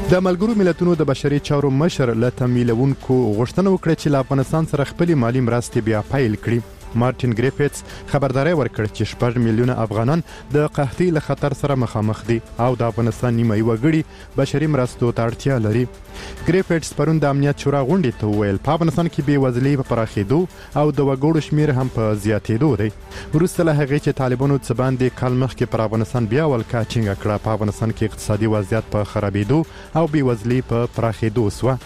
د ملګرو ملتونو د بشري چارو مشر له تمویلونکو غوښتنه وکړه چې له افغانستان سره خپلې مالي مرستې بیا پیل کړي. مارټین ګریفټس خبرداري ورکړه چې 6 میلیونه افغانان د قحطۍ له خطر سره مخامخ دي او د افغانستان نیمه وګړي بشري مرستو ته اړتیا لري. ګریفټس پرون د امنیت شورا غونډې ته وویل په افغانستان کې بې وزلي په پراخېدو او د وګړو شمیر هم په زیاتېدو دی. وروسته له هغې چې طالبانو څه باندې کال مخکې پر افغانستان بیا ولکه ټینګه کړه، په افغانستان کې اقتصادي وضعیت په خرابېدو او بې وزلي په پراخېدو سوه.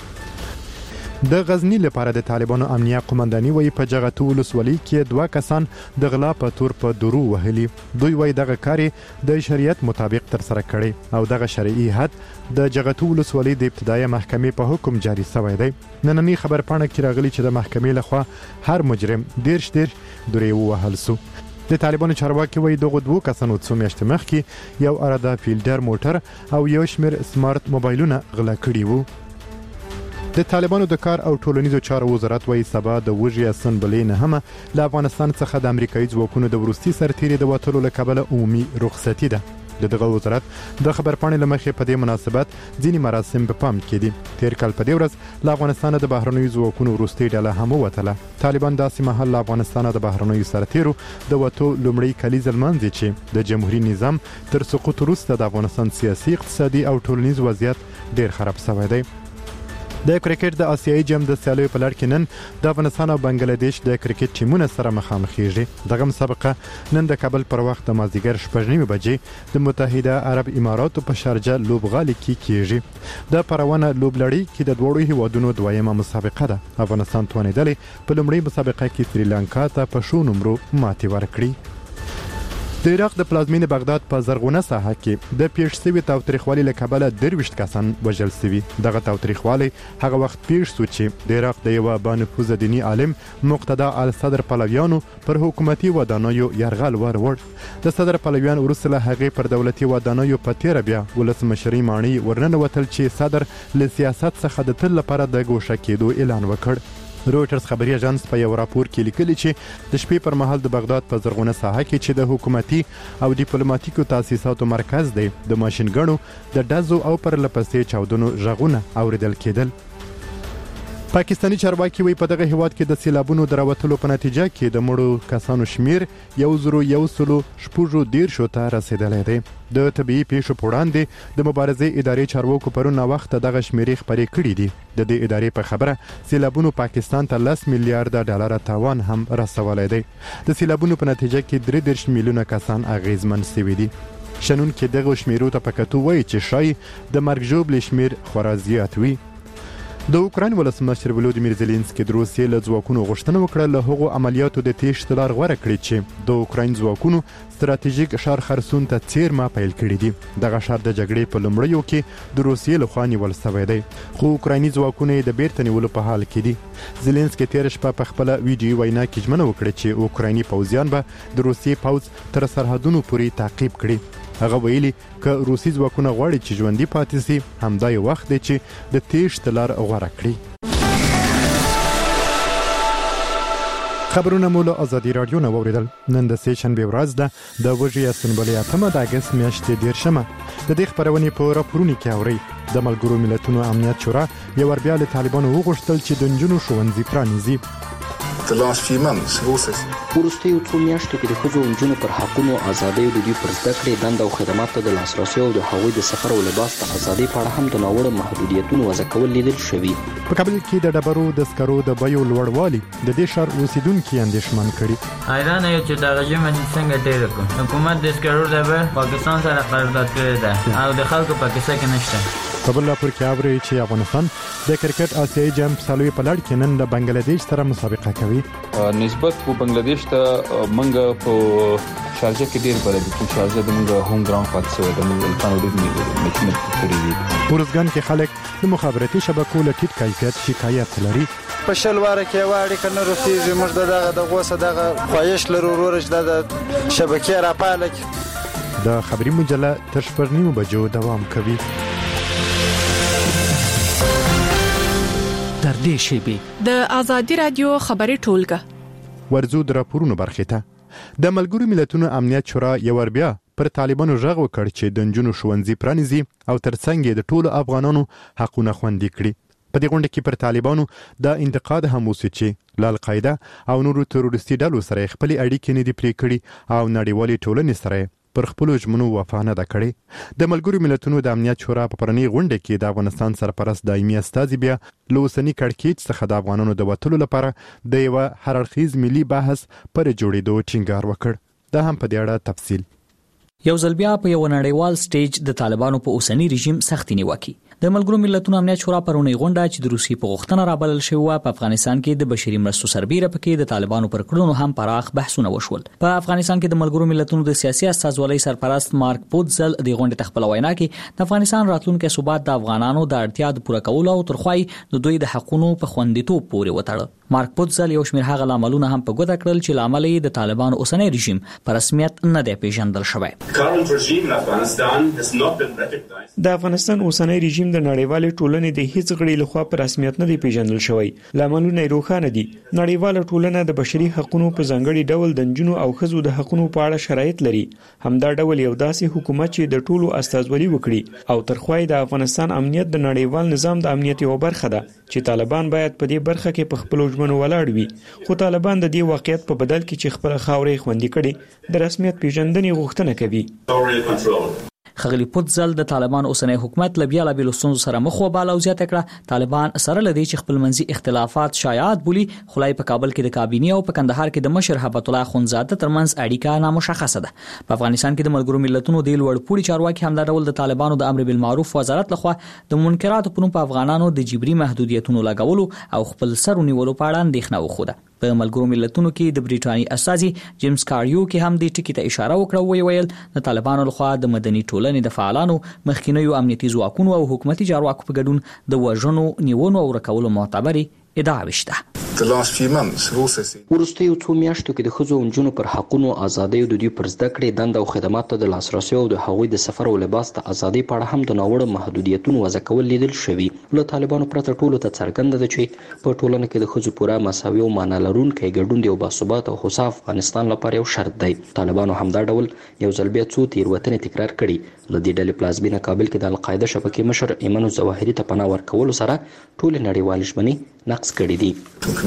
د غزنی لپاره د طالبانو امنیه قومنداني وایي په جغتو ولسوالۍ کې 2 کسان د غلا په تور په درو وهلي. دوی وایي دغه کار د شریعت مطابق تر سره کړي او دغه شرعي حد د جغتو ولسوالۍ د ابتدایي محکمې په حکم جاری شوی دی. نننی خبرپاڼه کې راغلي چې د محکمې لخوا هر مجرم 10 درې ووهل سو. د طالبانو چارواکي وایي دغه 2 کسانو څو میاشتې مخکې یو اراده فیلډر موټر او یو شمیر سمارټ موبایلونه غلا کړي وو. د طالبانو د کار او ټولنیزو چارو وزارت وایي سبا د وژې اسمبلې نه هم له افغانستان څخه د امریکایي ځواکونو د وروستي سرتیري د وتلو له کبله عمومي رخصتي ده. دغه وزارت د خبرپاڼې له مخې په دې مناسبت ځینې مراسم په پام کې دي. تیر کال په دې ورځ له افغانستان د بهرنیو ځواکونو وروستي ډله هم ووتله. طالبان داسې مهال له افغانستان د بهرنیو سرتیرو د وتو لومړی کلیز لمانځي چې د جمهوریت نظام تر سقوط وروسته د افغانستان سیاسي، اقتصادي او ټولنیز وضعیت ډیر خراب شوی دی. د کرکټ د آسیایي جام د سیالیو په لړ کې نن د افغانستان او بنگلاديش د کرکټ ټیمونو سره مخامخېږي. دغه مسابقه نن د کابل پر وخت د مازدیګر 6:30 بجې د متحده عرب اماراتو په شارجه لوبغالي کې کیږي. د پروانه لوبلړۍ کې د دوړو هیوادونو دویمه مسابقه ده. افغانستان توانیدلی په لومړۍ مسابقه کې سریلانکا ته په شو نمرو ماتې ورکړي. د عراق د پلازمینې بغداد په زرغونه ساحه کې د پیښ شوي تاوتریخوالي له کبله 23 کسان وژل شوي. دغه تاوتریخوالی هغه وخت پیښ شو چې د عراق د یوه بانفوذه دیني عالم مقتدا الصدر پلویانو پر حکومتي ودانیو یرغل ور د صدر پلویان وروسته له هغې پر دولتي ودانیو په تیره بیا ولسمشري ماڼۍ ورننوتل چې صدر له سیاست څخه د تل لپاره د ګوښه کېدو اعلان وکړ. رویټرز خبري اژانس په یو راپور کې لیکلي چې د شپې پر مهال د بغداد په زرغونه ساحه کې چې د حکومتي او ډیپلوماټیکو تاسیساتو مرکز دی د ماشین ګڼو د ډزو او پر لپسې چاودنو غږونه اوریدل کېدل. پاکستانی چارواکي وایي په دغه هیواد کې د سیلابونو د راوتلو په نتیجه کې د مړو کسانو شمیر 1,110 ته رسیدلی دی. د طبيعي پیښو په وړاندې د مبارزې ادارې چارواکو پرون وخت دغه شمیرې خبرې کړې دي. د دې ادارې په خبره سیلابونو پاکستان ته 10 میلیارډ ډالر تاوان هم رسولی دی. د سیلابونو په نتیجه کې 33 میلیونه کسان اغیزمن شوي دي. شنون کې دغه شمیرو ته په کتو وایي چې شای د مرګ ژوبلې شمیر خورا زیات وي. د اوکراین ولسمشر ولودیمیر زيلنسکي د روسیې له ځواکونو غوښتنه وکړه له هغو عملیاتو د تېښتې لار غوره کړي چې د اوکراین ځواکونو ستراتیژیک ښار خرسون ته څیرمه پیل کړي دي. دغه ښار د جګړې په لومړیو کې د روسیې لخوا نیول شوی دی، خو اوکرایني ځواکونه یې د بیرته نیولو په حال کې دي. زيلنسکي تېره شپه په خپله ویډیو وینا کې ژمنه وکړه چې اوکرایني پوځیان به د روسیې پوځ تر سرحدونو پورې تعقیب کړي. هغه ویلي که روسي ځواکونه غواړي چې ژوندي پاتې شي، همدا یو وخت دی چې د تېښتې لار غوره کړي. خبرونه مو له ازادي راډیو نه واوریدل. نن د سې شنبې ورځ ده، د وژې اسمبلې 8 د اګست میاشتې 13 د دې خبرونې په راپورونو کې اورئ. د ملګرو ملتونو امنیت شورا یو ور بیا له طالبانو وغوښتل چې د نجونو ښوونځي پرانیزي. وروستیو څو میاشتو کې د ښځو او نجونو پر حقونو، ازادیو، د دوی پر زده کړې، دنده او خدماتو ته د لاسرسي او د هغوی د سفر او لباس د ازادۍ په اړه هم د ناوړه محدودیتونو وضع کول لیدل شوي. په کابل کې د ډبرو د سکرو د بیو لوړوالي د دې ښار اوسیدونکي اندېښمن کړي. حیرانه یو چې دغه ژمنې څنګه ډېره کړو. حکومت د سکرو د بیه پاکستان سره قرارداد کړی ده او د خلکو په کیسه کې نشته. په بل راپور کې اورئ چې افغانستان د کرکټ آسیایي جام سیالیو په لړ کې نن د بنگلاديش سره مسابقه کوي. نسبت په بنگلاديش ته منګه په شارجه کې ډیر بلد چې شارجه د منګه هوم ګراوند پاتې شوی د منګه کانو ډیر میچونه کړی دي. ورزګان کې خلک د مخابراتي شبکو له ټیټ کیفیت شکایت لري. په شلواره کې واړې کنه روسي موږ دغه غوسه دغه خواهش لرو ورج د شبکې راپالک. د خبري مجله تر 9 بجو دوام کوي. در دې شیبې د ازادي رادیو خبري ټولګه ورزو د راپورونو برخه ته د ملګرو ملتونو امنیت شورا یو ور بیا پر طالبانو ژغ وکړ چې د نجونو ښوونځي پرانیزي او ترڅنګ یې د ټولو افغانانو حقونه خوندي کړي. په دې غونډه کې پر طالبانو دا انتقاد هم وسو چې له القاعده او نورو تروریستي ډلو سره خپل اړیکې نه دي پرې کړي او نړیوالې ټولنې سره پر خپل ژمنو وفا نه ده کړې. د ملګرو ملتونو د امنیت شورا په پرنی غونډه کې د افغانستان سرپرست دایمي استازي بیا له اوسني کړکېچ څخه د افغانانو د وتلو لپاره د یو هررخیز ملي بحث پر جوړېدو ټینګار وکړ. دا هم په دې اړه تفصیل. یو ځل بیا په یو نړیوال سټیج د طالبانو په اوسنی رژیم سختي نیوکي. د ملګرو ملتونو امنیت شورا پرونی غونډه چې د روسي په غوښتنه رابلل شوی و په افغانستان کې د بشري مرستو سربېره پکې د طالبانو پر کړنو هم پراخ بحثونه وشول. په افغانستان کې د ملګرو ملتونو د سیاسي استازولۍ سرپرست مارک پوتزل د غونډې تخپل وینا کې د افغانستان راتلونکي ثبات د افغانانو د اړتیا د پوره کولو او ترخوای د دوی د حقوقو په خوندیتوب پورې وتړل. مارک پوتزل یو شمېر هغه عملونه هم په ګوته کړل چې لامل یې د طالبانو اوسنی رژیم په رسمیت نه دی پیژندل شوی. د افغانستان اوسنی رژیم د نړیوال ټولنې د هیڅ غړي لخوا په رسمیت نه دی پیژندل شوی. لاملونه روښانه دي. نړیوال ټولنه د بشري حقوقو په ځانګړي ډول د نجونو او ښځو د حقوقو په اړه شرایط لري. همدا ډول یو داسې حکومت چې د ټولو استازولي وکړي او ترخوای د افغانستان امنیت د نړیوال نظام د امنیت یو برخه ده چې طالبان باید په دې برخه کې په خپل ژمنو ولاړ وي. خو طالبان د دې واقعیت په بدل کې چې خپل خاورې خوندي کړي د رسمیت پیژندنې غوښتنه کوي. خغلی پوتزل د طالبان اوسنی حکومت لبیا لا بیلستون سره مخ وباله او زیاته کړه طالبان سره لدی چې خپل منځي اختلافات شایعات بولی خلای په کابل کې د کابینه او په کندهار کې د مشر هبت الله خونزاده ترمنځ اړیکه نامشخصه ده. په افغانستان کې د ملګرو ملتونو د لوړ پوړي چارواکي هم دا ډول د طالبانو د امر بالمعروف وزارت لخوا د منکراتو په نوم په افغانانو د جبري محدودیتونو لګولو او خپل سر ونیولو په اړه اندېښنه وخوده. په ملګرو ملتونو کې د بریټانیې استازي جیمز کاریو کې هم د ټکی ته اشاره وکړه ویل د طالبانو لخوا د مدني ټولنې د فعالانو مخکینیو امنیتي ځواکونو او حکومتي چارواکو په ګډون د وژنو نیونو او رکولو معتبري ادعا وشته. وروستیو څو میاشتو کې د ښځو او نجونو پر حقونو ازادۍ د دوی پر زده کړې دنده او خدماتو د لاسرسي او د هغوی د سفر او لباس ته ازادۍ په اړه هم د ناوړه محدودیتونو وضع کول لیدل شوي. له طالبانو پرته ټولو ته څرګنده ده چې په ټولنه کې د ښځو پوره مساوي او معنا لرونکی ګډون د یو باثباته او هوسا افغانستان لپاره یو شرط دی. طالبانو همدا ډول یو ځل بیا څو تېروتنې تکرار کړي. له دې ډلې پلازمینه کابل کې د القاعده شبکې مشر ایمن الظواهري ته پناه ورکولو سره ټولې نړیوالې ژمنې نقض کړي دي.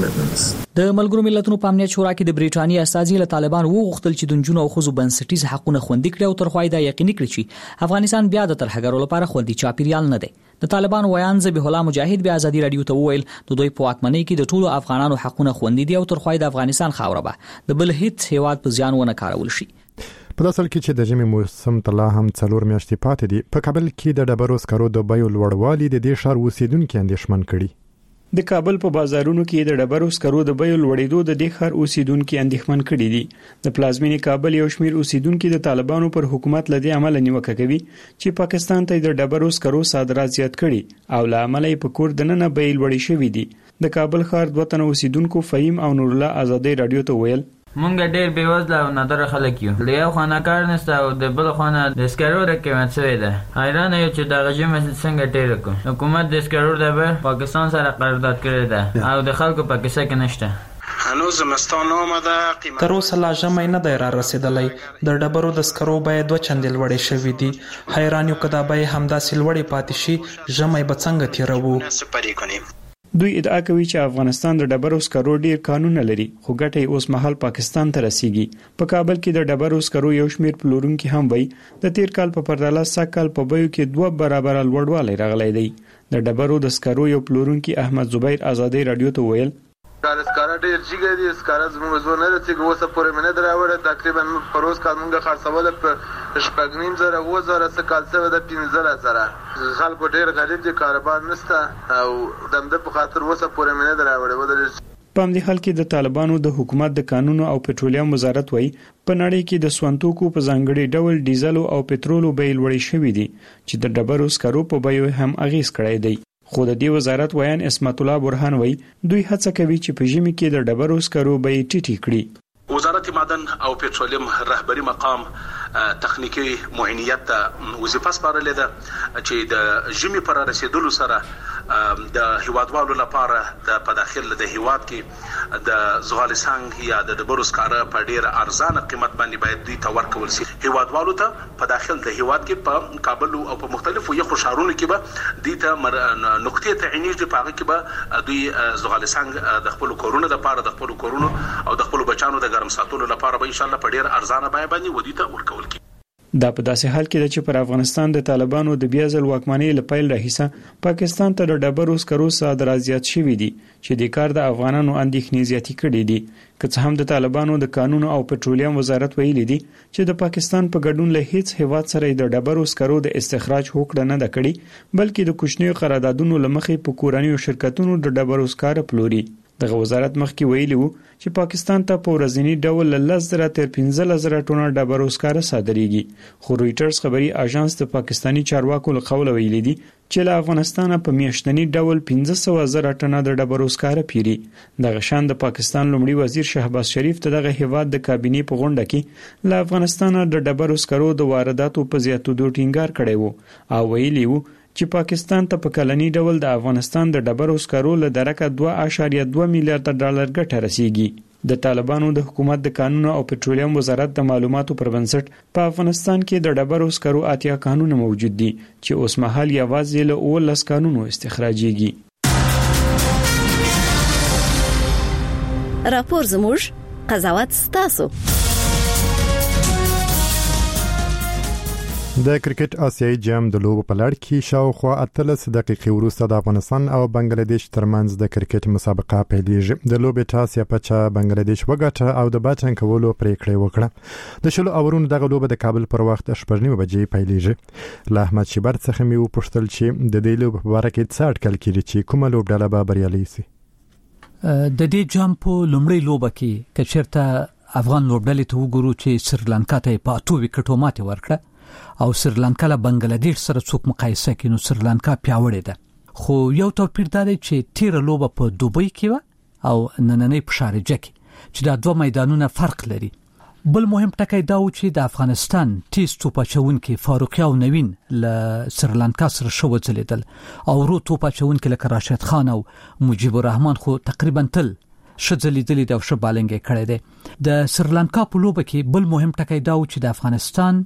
د ملګرو ملتونو په امنیت شورا کې د بریټانیې استازي له طالبان وغوښتل چې د نجونو او ښځو بنسټیز حقوقونه خوندي کړي او ترخوای دا یقیني کړي چې افغانستان بیا د ترهګرو لپاره خوندي چاپیریال نه دی. د طالبان ویان ذبیح الله مجاهد بیا ازادي رادیو ته وویل د دوی په واکمنۍ کې د ټولو افغانانو حقوقونه خوندي دي او ترخوای د افغانستان خاوره به د بل هیڅ هیواد په ځان ونه کارول شي. په داسل کې چې د ژمي موسم ته هم 4 میاشتې پاتې دي په کابل کې د ډبرو سکرو د بیو لوړوالي د دې ښار اوسیدونکو اندېښمن کړي. د کابل په بازارونو کې د ډبرو سکرو د بیو لوړېدو د دې ښار اوسیدونکو اندېښمن کړي دي. د پلازمینې کابل یو شمېر اوسیدونکو د طالبانو پر حکومت لدی عمل نیوکه کوي چې پاکستان ته د ډبرو سکرو صادرات زیات کړي او له عمله په کور دننه بیې لوړې شوې دي. د کابل ښار دوه تنه اوسیدونکو فهیم او نور الله ازادي رادیو ته ویل مونږ ډېر بیوزله او نادره خلک یو. د یو خانه کار نشته او د بل خانه د سکرو د قیمت شوی ده. حیرانه یو چې دغه ژمه څنګه ډېره کړو. حکومت د سکرو د بیه پاکستان سره قرارداد کړی ده او د خلکو په کیسه کې نشته. هنوز زمستان آمده قیمت تر اوسه لا ژمی نه دی را رسیدلی. د ډبرو د سکرو بیې 2 چندې لوړې شوې دي. حیران یو که دا بیې همداسې لوړې پاتې شي ژمی به څنګه تېروو. دوی ادعا کوي چې افغانستان د ډبرو سکرو ډیر قانون لري خو ګټه اوس مهال پاکستان ته رسیږي. په کابل کې د ډبرو سکرو یو شمېر پلورونکي هم وایي د تیر کال په پرتله سږ کال په بیو کې 2 برابر لوړوالی راغلی دی. د ډبرو د سکرو یو پلورونکي احمد زبیر ازادي رادیو ته ویل سکاره ډیر جګ دي. سکاره زموږ زو نه رسیږي. اوسه پورې مې نه دراوړه. تقریبا په روز کال مونږه خرڅوله په 6.5 زره څه کال څه د 15,000. خلکو ډیر غریب دي. کاروبار نشته او دمده په خاطر اوسه پورې مې نه دراوړه. په همدې حال کې د طالبانو د حکومت د قانونو او پټرولیم وزارت وایي په نړۍ کې د سونتوکو په ځانګړي ډول ډیزل او پټرولو بیې لوړې شوې دي چې د ډبرو سکرو په بیو هم اغیز کړی دی. خو د دې وزارت ویان اسمت الله برهان وایي دوی هڅه کوي چې په ژمي کې د ډبرو سکرو بیې ټیټې کړي. وزارت معدن او پټرولیم رهبری مقام تخنیکی معاینیت ته وظیفه سپارلې ده چې د ژمي پر رسیدلو سره د هیوادوالو لپاره په داخل د هیواد کې د زغال سنگ یا د ډبرو سکاره په ډیر ارزانه قیمت باندې باید دوی ته ورکول شي. هیوادوالو ته په داخل د هیواد کې په کابل او په مختلفو یخو ښارونو کې به دوی ته نقطې تعیني دي، په هغه کې به دوی زغال سنگ د خپل کورونو لپاره د خپل کورونو او د خپل بچانو د ګرم ساتلو لپاره به ان شاء الله په ډیر ارزانه بیه باندې ودی ته ورکول کی. دا په داسې حال کې چې پر افغانستان د طالبانو د بیا ځل واکمنۍ لپاره راهیسه پاکستان ته د ډبرو سکرو صادرات زیات شوي دي چې د کار د افغانانو اندېښنې زیاتې کړې دي. که څه هم د طالبانو د قانون او پټرولیم وزارت ویلي دي چې د پاکستان په ګډون له هیڅ هیواد سره د ډبرو سکرو د استخراج هوکړه نه ده کړې، بلکې د کوچنیو قراردادونو لمخې په کورنیو شرکتونو د ډبرو سکاره پلوري. دغه وزارت مخکې ویلي وو چې پاکستان ته په ورځنی ډول له 10,000 تر 15,000 ټنه ډبرو سکاره صادرېږي، خو رويټرز خبري اژانس د پاکستانی چارواکو له قوله ویلي دي چې له افغانستان په میاشتنی ډول 15,000 ټنه د ډبرو سکاره پیري. دغه شان د پاکستان لومړي وزیر شهباز شریف ته دغه هیواد د کابینې په غونډه کې له افغانستان د ډبرو سکرو د وارداتو په زیاتېدو ټینګار کړی وو او ویلي وو چې پاکستان ته په کلنی ډول د افغانستان د ډبرو سکرو له درکه 2.2 میلیارډ ډالر ګټه رسیږي. د طالبانو د حکومت د قانون او پټرولیم وزارت د معلوماتو پر بنسټ په افغانستان کې د ډبرو سکرو 80 قانون موجود دي چې اوس مهال یوازې له 19 قانونو استخراجيږي. راپور زموږ قضاوت ستاسو. د کرکټ آسیایي جام د لوبو په لړ کې شاوخوا 13 دقیقې وروسته د افغانستان او بنگلاديش ترمنځ د کرکټ مسابقه پیلېږي. د لوبې ټاس یا پچا بنگلاديش وګټه او د بیټینګ کولو پریکړه وکړه. د شلو اورونو دغه لوبه د کابل پر وخت 8:30 بجې پیلېږي. له احمد شیبر څخه مې وپوښتل چې د دې لوبې په اړه کې څه اټکل کړي چې کومه لوبډله به بریالۍ شي. د دې جام په لومړۍ لوبه کې کچرته افغان لوبډلې ته وګورو چې سریلانکا ته په 8 وکټو ماتې ورکړه او سریلانکا له بنگلاديش سره څوک مقایسه کوي نو سریلانکا پیاوړې ده، خو یو توپیر دی چې تیر لوبه په دوبۍ کې و او نننۍ په شارجه کې چې دا دوه میدانونه فرق لري. بل مهم ټکی دا و چې د افغانستان تیز توپاچونکي فاروقي او نوین له سریلانکا سره شو ځلیدل او ورو توپاچونکي لکه راشد خان او مجيب الرحمن خو تقریبا تل شځلیدلې د شبالنګ کړي دي. د سریلانکا په لوبه کې بل مهم ټکی دا و چې د افغانستان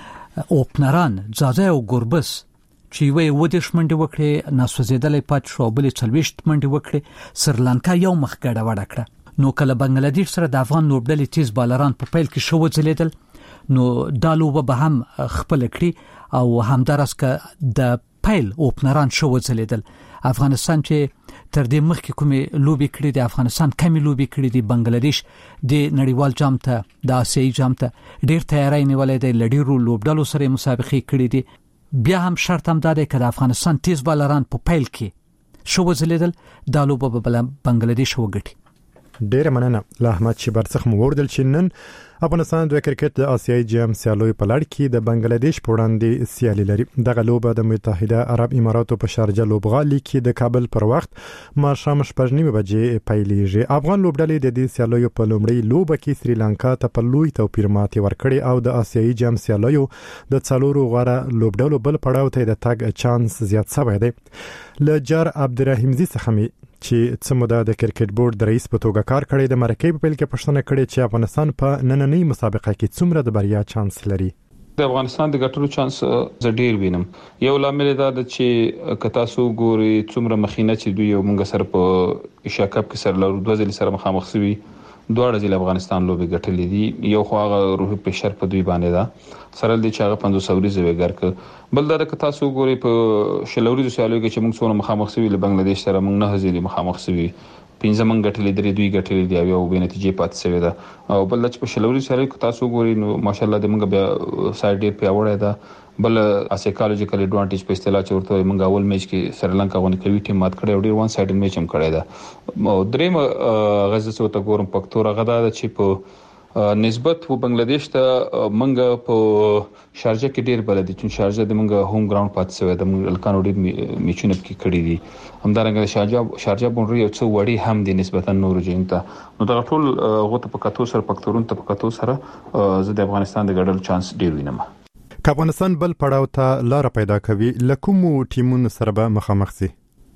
اوپنران زازه او ګوربس چې وې ودیش منډه وکړي ناسوځیدلې پات شو بلې 40 منډه وکړي. سریلانکا یو مخ ګډه وډه کړه، نو کله بنگلاديش سره د افغان لوبډلې تیز بالران په پیل کې شو ځلیدل نو دا لوبه به هم خپل کړي او همدارس که د پیل اوپنران شو ځلیدل. افغانستان چې تر دې مخکې کومې لوبي کړې د افغانستان کمی لوبي کړې دي، بنگلاديش د نړیوال جام ته د آسیایي جام ته ډېر تیاری نیولې دی، لډیرو لوبډلو سره مسابقې کړې دي. بیا هم شرط هم دا دی چې د افغانستان تیز بالران په پیل کې شو ځلیدل دا لوبه به بنگلاديش وګټي. ډېر مننه. له احمد شیبر څخه مو وردل چې نن افغانستان د کرکټ د آسیایي جام سیالوي په لړ کې د بنگلاديش په وړاندې سیالي لري. دغه لوبه د متحده عرب اماراتو په شارجه لوبغالي کې د کابل پر وخت ماښام 8:30 بجې پیلېږي. افغان لوبډلې د دې سیالوي په لومړۍ لوبه کې سریلانکا ته په لوی توپیر ماتې ورکړې او د آسیایي جام سیالوي د څلورو غوړه لوبډلو بل پړاو ته د تګ چانس زیات شوی دی. لجار عبدالرحیمزی څخه چې څموده د کرکټ بورډ د رئیس په توګه کار کړی د مرکې په پیل کې پښتنه کړې چې افغانستان په نننۍ مسابقه کې څومره د بریا چانس لري. د افغانستان د ګټلو چانس ز ډیر وینم. یو لامل دا د چې کتا سو ګوري څومره مخینه چې دوی یو مونږ سره په ایشیا کپ کې سره لرو دوه ځلې سره مخامخ شوي، دوه ځلې افغانستان لوبي ګټلې دي. یو خو هغه روحي پرشر په دوی باندې دا سره د چاغه 500 ورځې وګر ک بل دا کتا سو ګوري په شلوري سیالو کې چې موږ څونه مخامخ شوي له بنگلاديش سره موږ نه ځلې مخامخ شوي، 15 منګ ګټلې درې دوی ګټلې دی او به نتیجې پاتې شوی دا او بل چې په شلوري سیالو کې تاسو ګوري نو ماشالله د موږ بیا سایډ ډیر پیاوړی ده. بل سایکالوجیکل ایڈوانټیج په اصطلاح چې ورته موږ اول میچ کې سریلانکا غونډه کوي ټیم مات کړی او ډیر وان سایډ میچ هم کړی دا او دریم غزه څو ته ګورم فکتور غدا چې په نسبت و بنگلاديش ته منګه په شارجه کې ډیر بلدي چې شارجه د منګه هوم ګراوند پاتې شوی د الکانو ډیر میچونه کې کړی دي. همدارنګه شارجه بونډري یو څو وړي هم د نسبتا نور جنتا نو دا ټول غوته په کاتو سره فکتورون ته په کاتو سره زه د افغانستان د ګډل چانس ډیر وینم. افغانستان بل پړاو ته لار پیدا کوي لکه مو ټیمونو سره به مخامخ شي.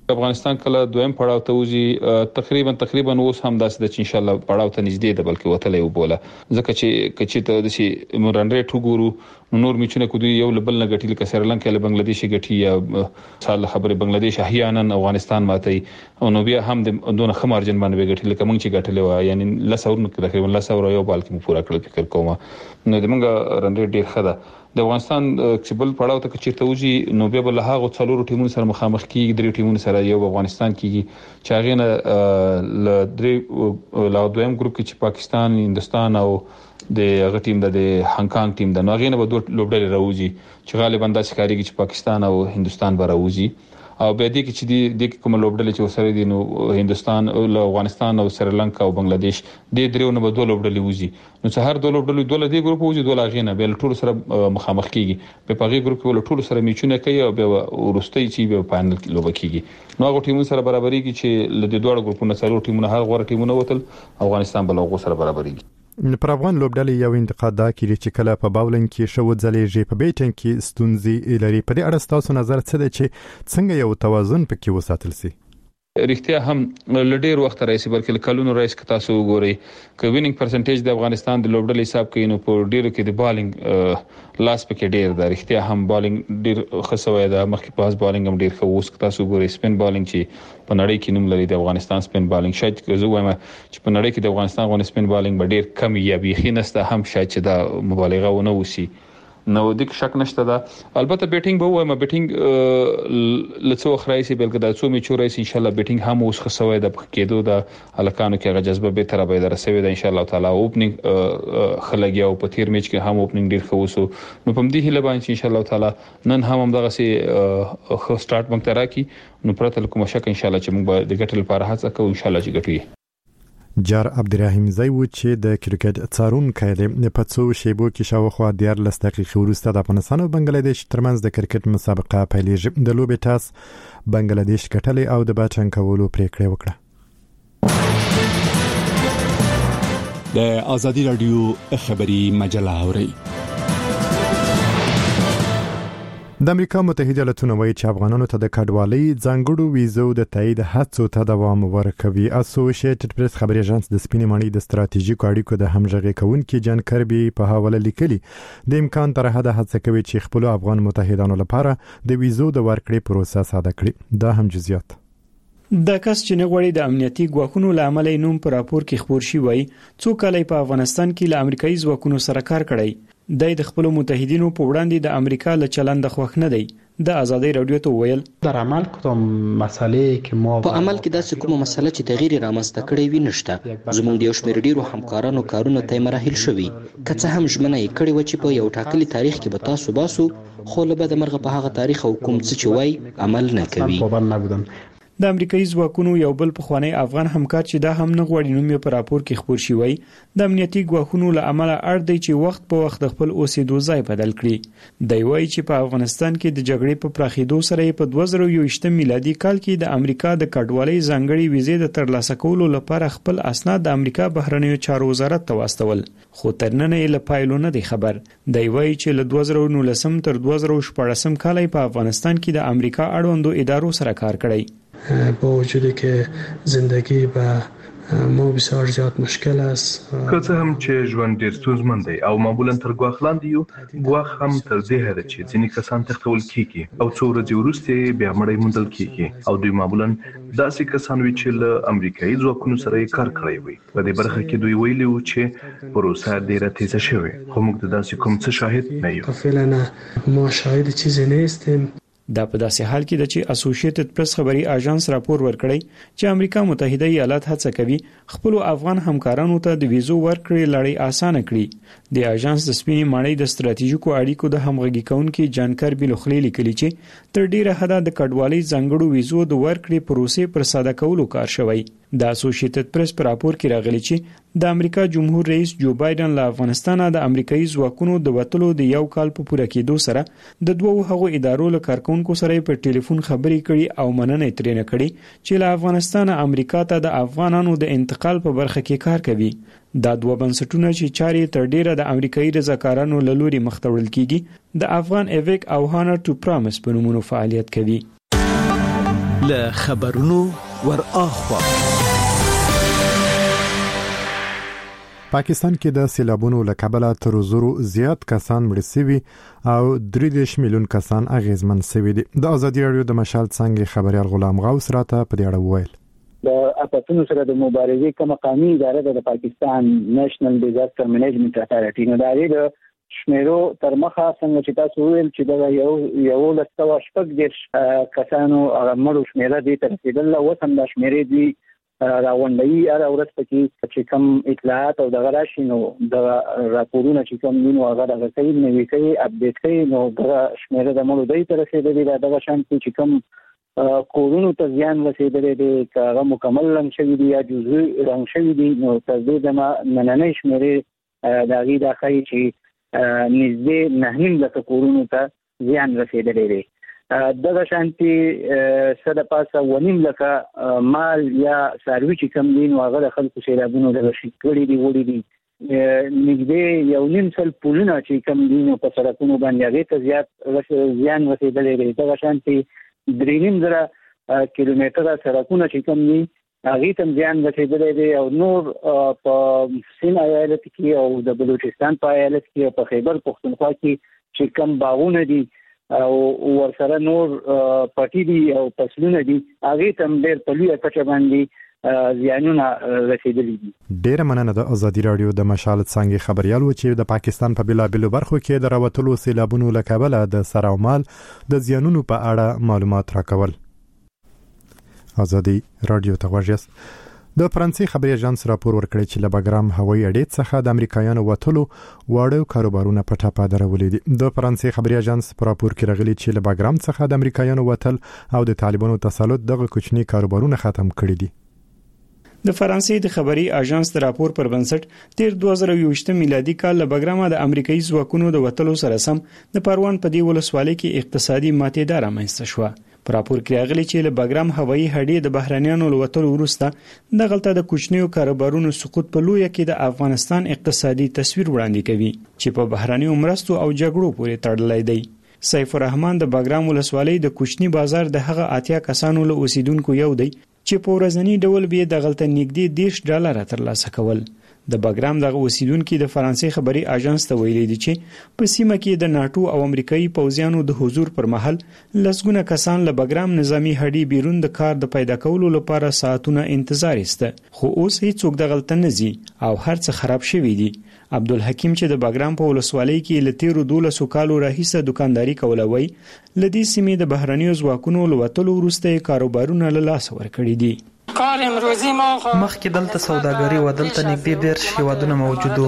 افغانستان کله دویم پړاو ته وځي تقریبا اوس هم داسې د ان شاء الله پړاو ته نږدې ده بلکې وتلې وبوله ځکه چې کچې ته د شي مورن ریټ وګورو نور میچونه کو دی یو لبل نه غټي لکه سریلانکا له بنگلاديش غټي یا سال خبره بنگلاديش احيانا افغانستان ماتي او نو بیا هم د دون خمارجن باندې غټي لکه مونږ چې غټلې و یعنی لسور نو تقریبا لسور یو بالکې مو پورا کړل فکر کوم نو د مونږ رن ریټ ډیر خده د افغانستان کسبل پړاو ته چیرته وځي نو بیا بل هغه څلورو ټیمونو سره مخامخ کیږي درې ټیمونو سره یو افغانستان کیږي چې هغه نه ل درې لا دویم ګروپ کې چې پاکستان هندستان او د هغه ټیم د هانګ کانګ ټیم د نو هغه نه به دوه لوبډلې راوځي چې غالبا د ښکاریږي چې پاکستان او هندستان به راوځي او به دې کې چې د کوم لوبډلې چې وسره دي نو هندستان او افغانستان او سریلانکا او بنگلاديش د دریو نه به دوه لوبډلې وځي نو څهر دوه لوبډلې دوه د ګروپ وځي دوه لاغینه به ټول سره مخامخ کیږي په پاغي ګروپ کې ول ټول سره میچونه کوي او به ورستۍ چې به فائنل کې لوب کیږي نو هغه ټیمونو سره برابرېږي چې له دوه ګروپونو سره ټیمونه هر غوړ ټیمونه وتل افغانستان بل هغه سره برابرېږي پر افغان لوبډلې یو انتقاد دا کړي چې کله په باولینګ کې شو ځلېږي په بیټینګ کې ستونزې لري په دې اړه تاسو نظر څه دی چې څنګه یو توازن پکې وساتل شي رښتیا هم لډیر وخت راځي بلکې کلونو راځي که تاسو وګورئ ک وینینګ پرسنټیج د افغانستان د لوبډلې حساب کوي نو په ډیرو کې د بالینګ لاس پکې ډیر ده رښتیا هم بالینګ ډیر خسوي ده مخکې پاس بالینګ هم ډیر خو اوس که تاسو وګورئ سپین بالینګ چې په نړۍ کې نوم لري د افغانستان سپین بالینګ شاید که زه وایم چې په نړۍ کې د افغانستان غو سپین بالینګ به ډیر کم یا بيخي نسته هم شاید چې دا مبالغه ونه وسی نو د شک نشته دا البته بیټینګ به وایم بیټینګ لڅو خرایسي بلکې د څو میچو راځي ان شاء الله بیټینګ هم اوس خسوي د کېدو د الکانو کې غجذبه به تر به درسوي د ان شاء الله تعالی اوپننګ خلګي او په تیر میچ کې هم اوپننګ ډیر خوسو نو په دې هله باندې ان شاء الله تعالی نن هم دغه سي خو سٹارټ مونږ تراکي نو پرته کوم شک ان شاء الله چې موږ د ګټل لپاره هڅه کوو ان شاء الله چې ګټو جار عبدالرحیم زیو چې د کرکټ څارونکی دی په څو شیبو کې شاوخوا 14 دقیقې وروسته د افغانستان او بنگلاديش ترمنځ د کرکټ مسابقه پیلېږي د لوبې ټاس بنگلاديش ګټلې او د باچن کولو پریکړه وکړه د ازادي رادیو خبري مجله اوري د امریکا متحده ایالاتونو وایي چې افغانانو ته د کډوالۍ ځانګړو ویزو د تایید هڅو ته دوام ورکوي اسوسییټډ پریس خبري اژانس د سپینې ماڼۍ د ستراتیژیکو اړیکو د همغږي کوونکي جان کربي په حواله لیکلي د امکان تر حده هڅه کوي چې خپل افغان متحدانو لپاره د ویزو د ورکړې پروسه ساده کړي دا هم جزئیات د کس چې نه غوړي د امنیتي ګواښونو لامل نوم پر راپور کې خبر شي وای څو کال په افغانستان کې له امریکایي ځواکونو سره کار کړی د خپل متحدینو په وړاندې د امریکا له چلند خوښ نه دی د ازادي رادیو ته ویل در عمل کوم مسالې کې مو په عمل کې داسې کومه مسله چې تغییر رامنځته کړی وي نشته زموږ د یو شمېر ډیرو همکارانو کارونه ته مراحل شوي که څه هم ژمنه یې کړې و چې په یو ټاکلي تاریخ کې به تاسو باسو خو له بده مرغه په هغه تاریخ او کوم څه چې وای عمل نه کوي د امریکایي ځواکونو یو بل پخوانی افغان همکار چې دا هم نه غوړي نوم یې په راپور کې خبر شي وای د امنیتي ګواښونو له امله اړ دی چې وخت په وخت خپل اوسېدو ځای بدل کړي دی وای چې په افغانستان کې د جګړې په پراخېدو سره په 2021 میلادي کال کې د امریکا د کډوالۍ ځانګړي ویزې د ترلاسه کولو لپاره خپل اسناد د امریکا بهرنیو چارو وزارت ته واستول خو تر نن یې له پایلو نه دی خبر دی وای چې له 2019 تر 2014 کال په افغانستان کې د امریکا اړوندو ادارو سره کار کړی با وجودی که زندگی به ما بسیار زیاد مشکل است که څه هم چې ژوند ډیر ستونزمن دی او معمولا تر ګواښ لاندې یو ګواښ هم تر دې حد چې ځینې کسان تښتول کیږي او څو ورځې وروسته بیا مړی موندل کیږي او دوی معمولا داسې کسان وي چې له امریکایي ځواکونو سره یې کار کړی وي په دې برخه کې دوی ویلي وو چې پروسه ډیره تیزه شوې خو موږ د داسې کوم څه شاهد نه یو فعلا ما شاهد چیزی نیستیم دا په داسې حال کې د چې اسوسییټډ پریس خبري اژانس راپور ورکړی چې امریکا متحده ایالات هڅه کوي خپل افغان همکارانو ته د ویزو ورکړې لړۍ اسانه کړي د اژانس د سپینې ماڼۍ د ستراتیژیکو اړیکو د همغږي کوونکي جانکر بلخلی لیکلي چې تر ډیره حده د کډوالۍ ځانګړو ویزو د ورکړې پروسې پر ساده کولو کار شوی د اسوسییټډ پریس په راپور کې راغلی چې د امریکا جمهور رئیس جو بایدن له افغانستانه د امریکایي ځواکونو د وټلو د یو کال په پوره کېدو سره د دوه هغو ادارو له کارکونکو سره په ټلیفون خبرې کړي او مننه یې ترې نه کړې چې له افغانستانه امریکا ته د افغانانو د انتقال په برخه کې کار کوي دا دوه بنسټونه چې چارې تر ډیره د امریکایي رضاکارانو له لوري مخ ته وړل کیږي د افغان ایویک او هانر ټو پرامس په نومونو فعالیت کوي له خبرونو ور اخوا. پاکستان کې د سیلابونو له کبله تر زرو زیات کسان مړ شوي او 3 میلیون کسان اغیزمن شوي دي. د ازادي راډیو د مشال څنګه خبريال غلام غوث راته په دې اړه وویل. د اپاتونو سره د مبارزې کوم قانوني اداره د پاکستان نېشنل ډیزاستر منیجمنت اتارټي نو د شمیرو تر مخه څنګه چې تاسو ویل چې دا یو لسته شپږ کسانو هغه مړو شمیره دي تر رسیدل او سم د شمیرې دي راوندي اره ورځ پکې چې کوم اطلاعات او د غراشي نو د راپورونه چې کوم نو هغه د غسیل نوي کوي اپډیټ کوي نو د شمیره د مړو دای تر رسیدلې د شان چې کوم کورونو ته ځان رسیدلې دي که مکمل لنګ شوی دي یا جزئی رنګ شوی دي نو تر دې د نننې شمیره د غي د خای چې نږدې 9 لک کورونو ته ځان رسیدلې دي. دغه شانتي صد پاسه ونیم لکه مال یا سروي چې کم دین واغه د خلکو سیلابونو د شکړې دی وړي دي نږدې یو نیم سل پولونه چې کم دین په سړکونو باندې هغه ته زیات زیان رسیدلې دي. دغه شانتي 3.5 کیلومتره سړکونه چې کم دي هغه ته زیان رسیدلې دي او نور په سین ایالت کې او د بلوچستان په ایالت کې په خیبر پختونخوا کې چې کم باغونه دي او ورسره نور پټی دي او فصلونه دي هغه تم ډېر په لوی کچه باندې زیانونه رسیدلي دي. ډېر مننه د ازادي راډیو د مشال څنګه خبريال و چې د پاکستان په بلابلو برخو کې د راوتلو سیلابونو له کبله د سر او مال د زیانونو په اړه معلومات راکول. ازادي راډیو ته وژس د فرانسې خبري اژانس راپور ورکړی چې له بګرام هوایي اډې څخه د امریکایانو وټلو واړو کاروبارونه په ټاپه درولې دي. د فرانسې خبري اژانس په راپور کې راغلي چې له بګرام څخه د امریکایانو وټل او د طالبانو تسلط دغه کوچني کاروبارونه ختم کړي دي. د فرانسې د خبري اژانس د راپور پر بنسټ تیر 2020 میلادي کال له بګرامه د امریکایي ځواکونو د وټلو سره سم د پروان په دی ولسوالۍ کې اقتصادي ماتې دار رامنځته شوه. پر راپور کې راغلي چې له بګرام هوایي اډې د بهرانيانو لوټلو وروسته د غلطه د کوچنیو کاروبارونو سقوط په لویه کې د افغانستان اقتصادي تصویر وړاندې کوي چې په بهرانيو مرستو او جګړو پورې تړلې دی. سیف الرحمن د بګرام ولسوالۍ د کوچني بازار د هغه 80 کسانو له اوسیدونکو یو دی چې په ورځنی ډول به د غلطه نږدې $10 ترلاسه کول. د بګرام دغه اوسیدونکو د فرانسې خبري اژانس ته ویلي دي چې په سیمه کې د ناتو او امریکایي پوځیانو د حضور پر مهال لسګونه کسان له بګرام نظامی هډې بیرون د کار د پیدا کولو لپاره ساعتونه انتظار ایسته خو اوس هیڅوک د غلطه نزي او هر څه خراب شوی دي. عبدالحکیم چې د بګرام په ولسوالۍ کې لتیرو 12 کالو راهیسه دکانداري کولوي لدې سیمې د بهرانيو ځواکونو لوټلو وروسته کاروبارونه له لاس ورکړي دي. مخکې دلته سوداګري و دلته نږدې 10 هیوادونه موجودو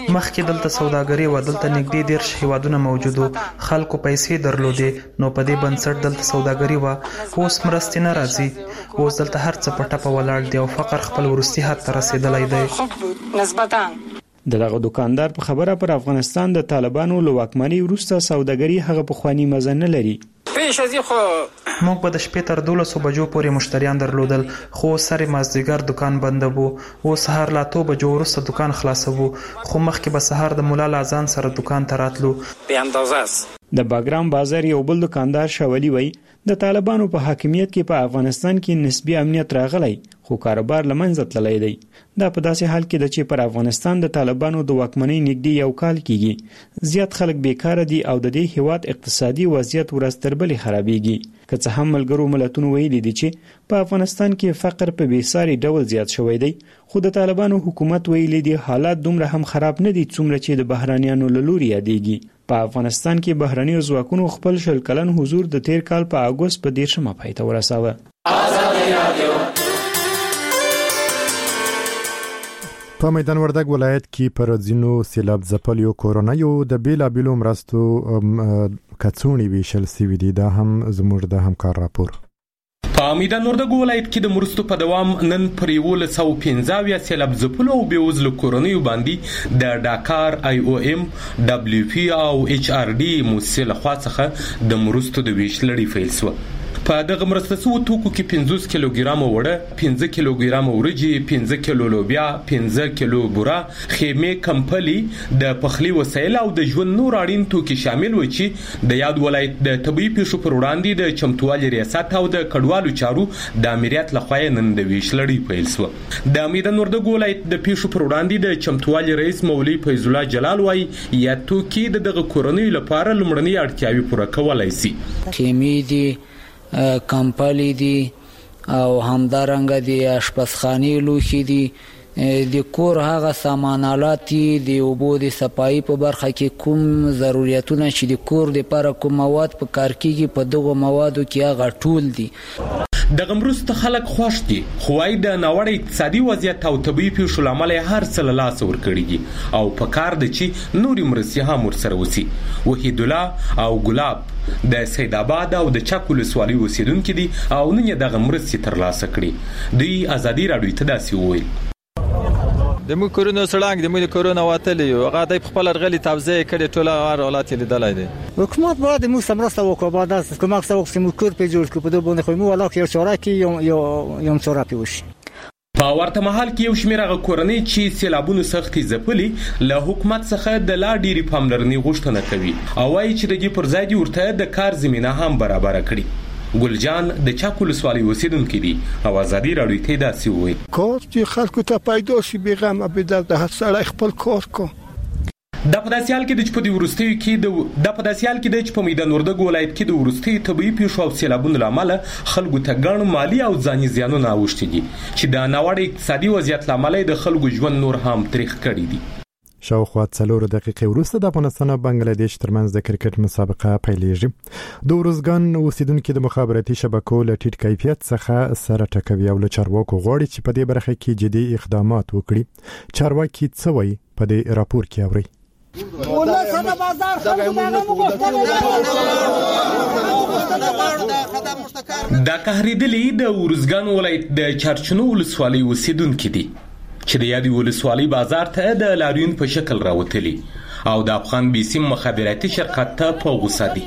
خلکو پیسې درلودې نو په دې بنسټ دلته سوداګري و. اوس مرستې نه راځي اوس دلته هر څه په ټپه ولاړ دی او فقر خپل ورستي حد ته رسیدلی دی. دغه دکاندار په خبره پر افغانستان د طالبانو له واکمنۍ وروسته سوداګري هغه په خواني مزه نه لري. موږ به د شپې تر 12 بجو پورې مشتریان درلودل خو سره مازدیګر دکان بند وو او سهار لا 2 بجو وروسته دکان خلاصو خو مخکې به سهار د مولا اذان سره دکان ته راتلو په اندازه. د بګرام بازار یو بل دکاندار شولي وای د طالبانو په حاکمیت کې په افغانستان کې نسبی امنیت راغلی خو کاروبار لمنځه تللی دی. دا په داسې حال کې د چې پر افغانستان د طالبانو د واکمنۍ نږدې یو کال کېږي زیات خلک بیکار دي او د دې هیواد اقتصادي وضعیت ورځ تر بلې خرابېږي. که څه هم ملګرو ملتونو ویلي دي چې په افغانستان کې فقر په بیساري ډول زیات شوی دی خو د طالبانو حکومت ویلي دي حالات دومره هم خراب نه دي څومره چې د بهرانيانو له لوري یادېږي. په افغانستان کې بهراني ځواکونو خپل شل کلن حضور د تیر کال په اگست په 10 پای ته ورساوه. په میدان وردګ ولایت کې پر ځینو سیلاب ځپلیو کورونایو د بیلابیلو مرستو کڅوڼي ویشل سوي دي. دا هم زموږ د همکار راپور. په میدان وردګ ولایت کې د مرستو په دوام نن پر 115 سیلاب ځپلو او بیوزلو کورونایو باندې د ډاکار IOM WP او HRD موسسې لخوا څخه د مرستو د ویش لړۍ پیل شوه. په دغه مرسته سو توکو کې 50 کیلوګرام وړه، 15 کیلوګرام ورجې، 15 کیلو لوبیا، 15 کیلو بوره، خیمه، کمپلي، د پخلي وسایل او د ژوند نور اړین توکي شامل و چې د یاد ولایت د طبي پیښو پر وړاندې د چمتووالي ریاست او د کډوالو چارو د امریت لخوا نن د ویش لړۍ پیل شو. د میدان وردګ ولایت د پیښو پر وړاندې د چمتووالي رئیس مولوي فیض الله جلال وايي یا توکي دغه کورنۍ لپاره لمړنۍ اړتیاوې پوره کولای شي. خیمه دي، کمپلي دي او همدارنګه د اشپزخانې لوښي دي، د کور هغه سامانالات دي، د اوبو د صفایي په برخه کې کوم ضرورتونه چې د کور لپاره کوم مواد په کار کیږي په دغه موادو کې هغه ټول دي. دغه مرسته خلک خوښ دي، خو وايي د ناوړه اقتصادي وضعیت او طبي پیښو لامل هر څه له لاسه ورکړي دي او په کار ده چې نورې مرستې هم ورسره وشي. وحید الله او ګلاب د سید آباد او د چک ولسوالۍ اوسیدونکي دي او نن یې دغه مرستې ترلاسه کړي. دوی ازادي راډیو ته داسې وویل: د موږ کورونو سړنګ د موږ کورونه وتلی یو، هغه د خپل رغلي توزیع کړي، ټول هر حالت لیدلای دي. حکومت باید موږ سمرسته وکړي، باید از کمک سره وکړي، موږ کور په جوړ کړو، په دې باندې خو موږ ولا کې یو چاره کې یو چاره پیوشي. په ورته مهال کې یو شمېر هغه کورنۍ چې سیلابونو سختي ځپلي له حکومت څخه د لا ډېرې پاملرنې غوښتنه کوي او وایي چې د دې پر ځای دې ورته د کار زمینه هم برابره کړي. ګلجان د چک ولسوالۍ اوسیدونکی دی او ازادي راډیو ته داسې وایي: کار چې خلکو ته پیدا شي بېغمه بېدرد د هر سړی خپل کار کو. دا په داسې حال کې د چې په وروستیو کې د په میدان وردګ ولایت کې د وروستیو طبي پیښو او سیلابونو له امله خلکو ته ګڼ مالي او ځاني زیانونه اوښتي دي چې د ناوړه اقتصادي وضعیت له امله د خلکو ژوند نور هم تریخ کړی دی. شاوخوا 4 دقیقې وروسته د افغانستان او بنگلاديش ترمنځ د کرکټ مسابقه پیلېږي. د ورزګان اوسیدونکو د مخابراتي شبکو له ټیټ کیفیت څخه سره ټکوي او له چارواکو غواړي چې په دې برخه کې جدي اقدامات وکړي. چارواکي څه وایي په دې راپور کې اورئ. دا قهرېدلي د ورزګان ولایت د چارچنو ولسوالۍ اوسیدونکي دي چې د یادې ولسوالۍ بازار ته د لاریون په شکل راوتلي او د افغان بیسیم مخابراتي شرکت ته په غوسه دي.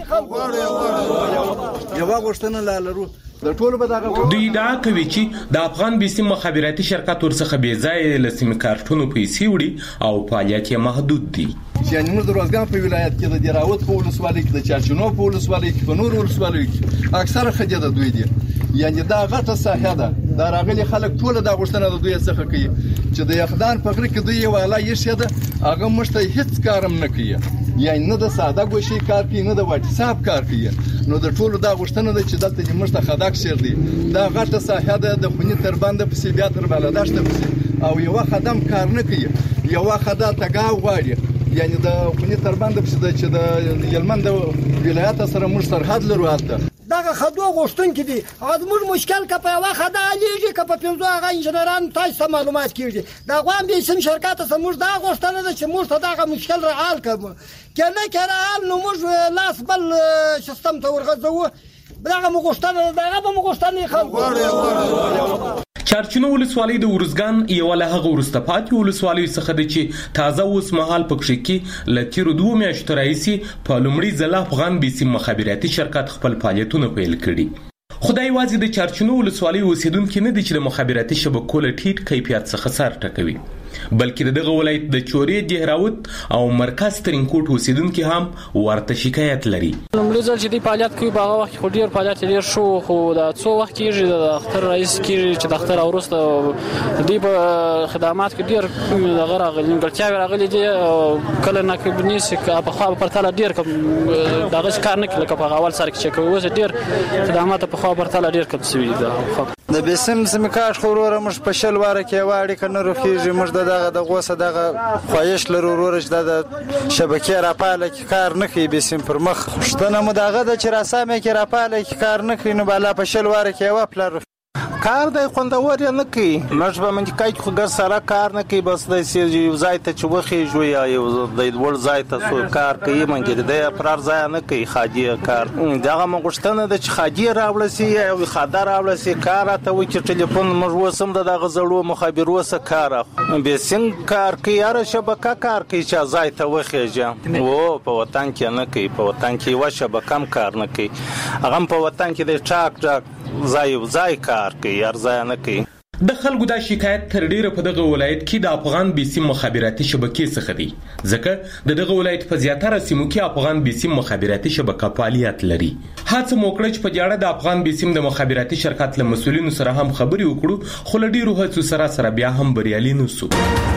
دوی دا کوي چې د افغان بیسیم مخابراتي شرکت ورڅخه بې ځایه له سیمې کارتونو پیسې وړي او فعالیت یې محدود دي. یعنی موږ د روزګان په ولایت کې د دیراوت په ولسوالۍ کې، د چارچنو په ولسوالۍ کې، په نور ولسوالیو کې اکثره خدای د دوی دي. یعنی دا غټه ساحه ده، دا راغلي خلک ټول د غوښتنه د دوی څخه کوي چې د یخدان په غره کې دوی یو اعلی یې ده، هغه مشته هیڅ کارم نه کوي. یعنی نه د ساده ګوشي کار کوي، نه د واتس اپ کار کوي. نو د ټولو دا غوښتنه ده چې دلته د مشته خداک شیر دي. دا غټه ساحه ده، د خونی تر باندې پسې بیا تر بلداشت پسې او یو خدام کار نه کوي، یو خدا تګاو غواړي. یعنی د خونی تر باندې پسې چې د یلمند ولایت سره موږ سرحد لرو. هلته دغه خدو غوښتونکي دي، هغه زموږ مشکل که په یوه خدا حلیږي که په 15 هغه انجنیران تاسو ته معلومات کېږي. د افغان بیسیم شرکت څخه موږ دا غوښتنه ده چې موږ ته دغه مشکل را حل کړو، که نه کړه حل نو موږ لاس بل سیستم ته ورغځوو. دغه مو غوښتنه ده، دغه به مو غوښتنې خلکو. چارچنو ولسوالۍ د ورزګان یو له هغه وروسته پاتې ولسوالیو څخه ده چې تازه اوس مهال پکښې کې له تیرو 2 میاشتو راهیسې په لومړي ځل افغان بیسیم مخابراتي شرکت خپل فعالیتونه پیل کړي. خو دا یوازې د چارچنو ولسوالۍ اوسیدونکي نه دي چې د مخابراتي شبکو له ټیټ کیفیت څخه سر ټکوي، بلکې دغه ولایت د چورې، دهراوت او مرکز ترینکوټ اوسیدونکي هم ورته شکایت لري. لومړی ځل چې دوی فعالیت کوي په هغه وخت خو ډېر فعالیت ډېر شو، خو دا څو وخت کېږي د اختر رئیس کېږي چې د اختر وروسته دوی په خدمات کې ډېر دغه راغلي نیمګړتیاوې راغلي دي او کله ناکامي نیسي پخوا په پرتله ډېر کم دغه کار نه کوي لکه په اول سر کې چې کوي. اوس ډېر خدمات پخوا پرتله ډېر کم شوي دي. د بیسیم سیمکاش خو وروره موږ په شل واره کې یوه اړیکه نه روښېږي. موږ دغه د غوسه دغه خواهش لرو وروره چې د شبکې راپاله کې کار نه کوي بیسیم پر مخ. غوښتنه مو دغه ده چې راسامې کې راپاله کې کار نه کوي، نو بالا په شل واره کې یوه پلار کار دی خوندور نه کوي موږ به منځ کې ګر سره کار نه کوي بس د یو ځای ته چې وخیږو یا یو د ور ځای ته سو کار کوي منځ د افرار ځای نه کوي خاجي کار دغه مغشتنه د خاجي راوړل سي او خاطر راوړل سي کار ته و چې ټلیفون موږ وسم د غزړو مخابرو سره کار به څنګه کار کوي اره شبکه کار کوي چې ځای ته وخیږي او په وطن کې نه کوي په وطن کې و شبکه کار نه کوي هغه په وطن کې د ټاک ځای کار کوي ارزای نه کوي د خلکو دا شکایت تر ډیره په دغه ولایت کې د افغان بیسیم مخابراتي شبکې څخه دی ځکه د دغه ولایت په زیاتره سیمو کې افغان بیسیم مخابراتي شبکه فعالیت لري هڅه موکړه چې په جاړه د افغان بیسیم د مخابراتي شرکت له مسولینو سره هم خبري وکړو خو له ډیرو هڅو سره بیا هم بریالي نشو